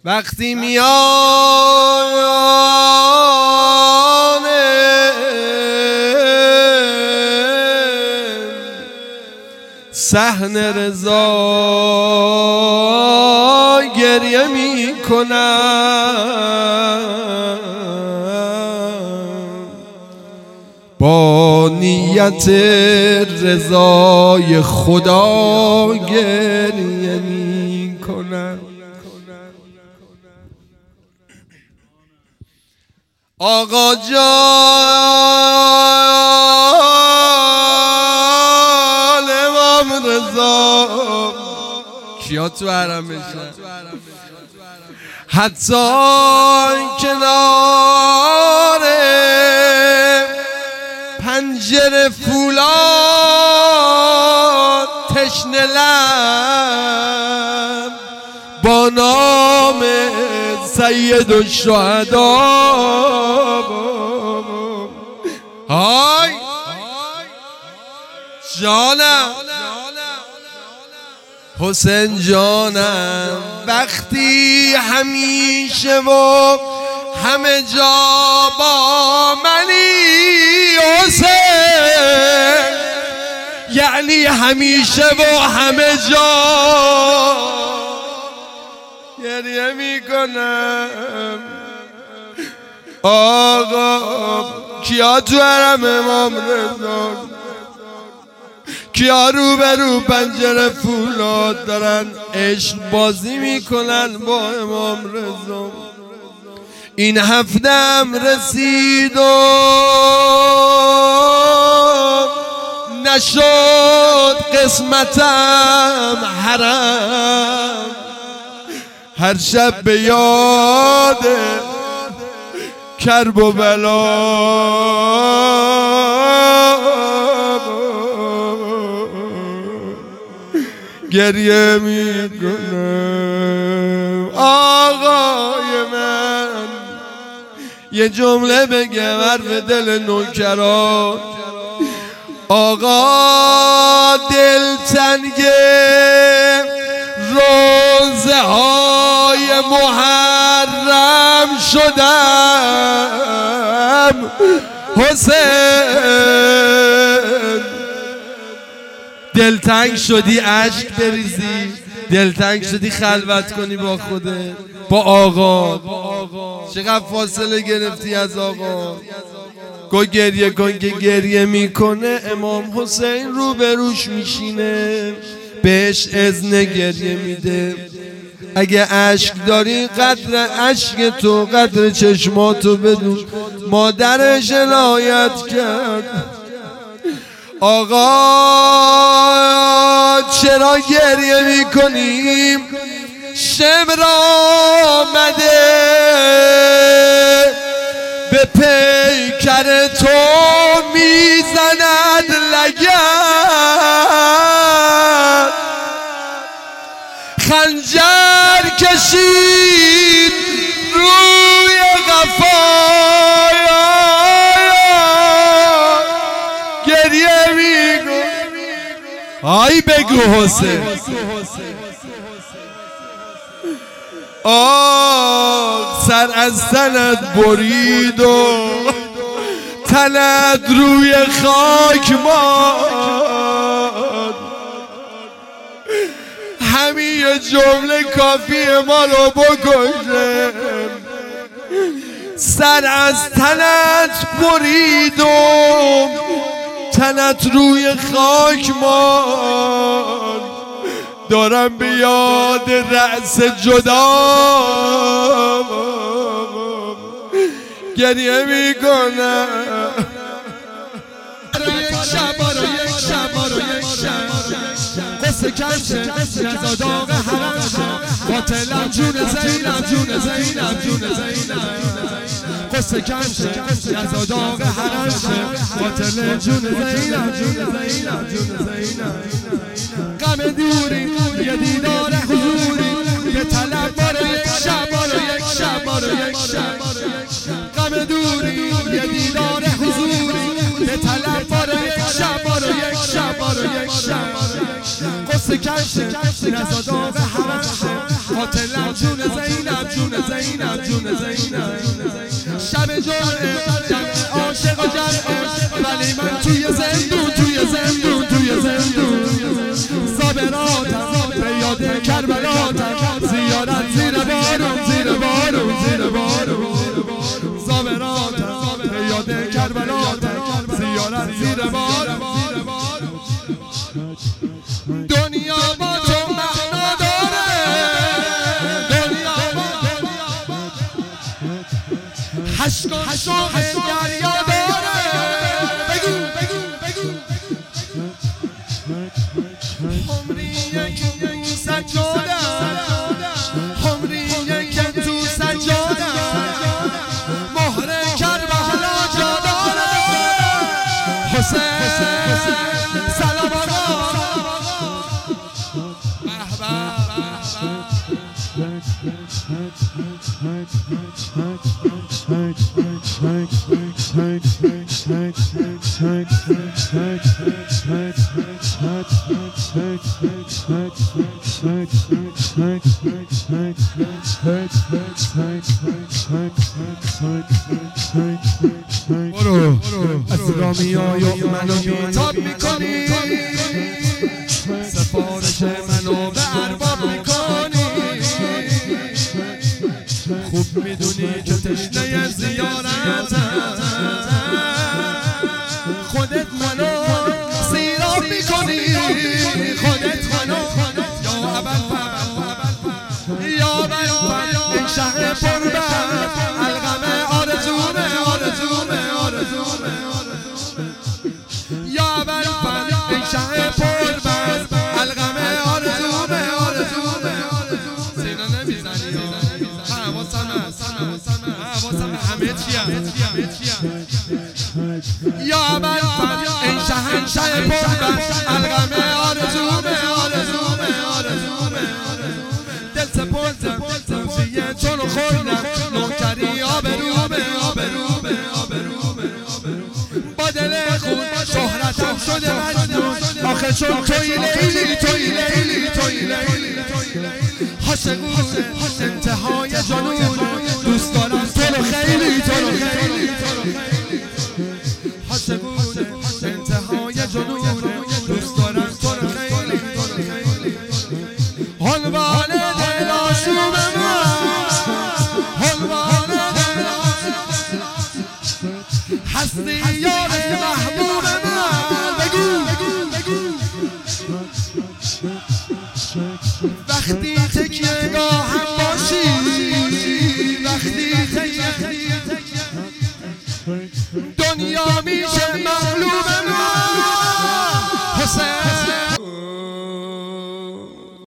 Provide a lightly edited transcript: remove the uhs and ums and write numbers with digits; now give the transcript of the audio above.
وقتی میان صحن رضا گریه میکنم، با نیت رضای خدا گریه میکنم. آقا جان امام رضا کیا تو حرم بشن؟ حتی کنار پنجره فولاد تشنه لب با نام سید الشهدا های جانم حسین جانم، وقتی همیشه و همه جا با منی حسین، یعنی همیشه و همه جا گریه میکنم. آقا کیا تو حرم امام رضا، کیا روبرو پنجره فولاد دارن عشق بازی میکنن با امام رضا؟ این هفتم رسید و نشد قسمتم حرم، هر شب به یاد کرب و بلا گریه میکنم. آقای من یه جمله بگم حرف دل نوکران، آقا دلتنگه روزه های محرم شدم حسین، دلتنگ شدی اشک بریزی، دلتنگ شدی خلوت کنی با خودت، با آقا. چقدر فاصله گرفتی از آقا؟ گو گریه کن که گریه میکنه امام حسین روبروش میشینه، بهش اذن گریه میده. اگه اشک داری قدر اشک تو قدر چشماتو بدون، مادرش عنایت کرد. آقا چرا گریه میکنیم؟ شمر آمده به پیکر تو میزند لگد، خنجر کشید روی قفای، گریه میکن. آی بگو حسین. سر از تنت برید و تنت روی خاک ماند، همین یه جمله کافی ما رو بکشه. سر از تنت برید و تنت روی خاک ماند، دارم به یاد رأس جدا گریه میکنم. قصه کشه نزا داغ حرم شه، قاتلم جون زینب جون زینب جون زینب. قصه کشه نزا داغ حرم شه، قاتل جون زینب جون زینب جون زینب. غم دوری یه دیدار حضوری، یه طلب باره یک شب باره یک شب باره یک شب. غم دوری یه دیدار حضوری، یه طلب باره یک شب باره یک شب باره یک شب. قصه کشه نزا داغ حرم شه، قاتلم جون زینب جون زینب جون زینب شب جمعه جمع عاشق و جمعه ولی من توی زندون صابراتم به یاد کربلاتم زیارت زیر بارون صابراتم به یاد کربلاتم زیارت زیر بارون دنیا با تو معنا داره حشق شوق دریا داره بگو عمری یک سجاده عمری یک تو سجاده مهر کربلا جا داره حسین سلام آقا از رامیای منو بیتاب میکنی سفارش منو به ارباب میکنی خوب میدونی که تشنه زیارتم خودت منو سیراب میکنی خودت منو یا ابل این شهر پربر الغم آرزومه یا ابل این شهر پربر الغم آرزومه سینا نمیزنی حواسم همه چیم یا ابل این شهنشه پربر الغم آرزومه دل سپردم تمزیه چون خوردم نوکری آبرومه با دل خود شهرتم شده مجنون آخه چون توی لیلی حاشقونه انتهای جنون دوست دارم تو رو خیلی حاشقونه انتهای جنون دوست دارم تو رو خیلی عنوان دل آشوب عنوان دل هستی یار محبوب بگو وقتی تکیه گاهم باشی وقتی دنیا میشه مغلوب من حسین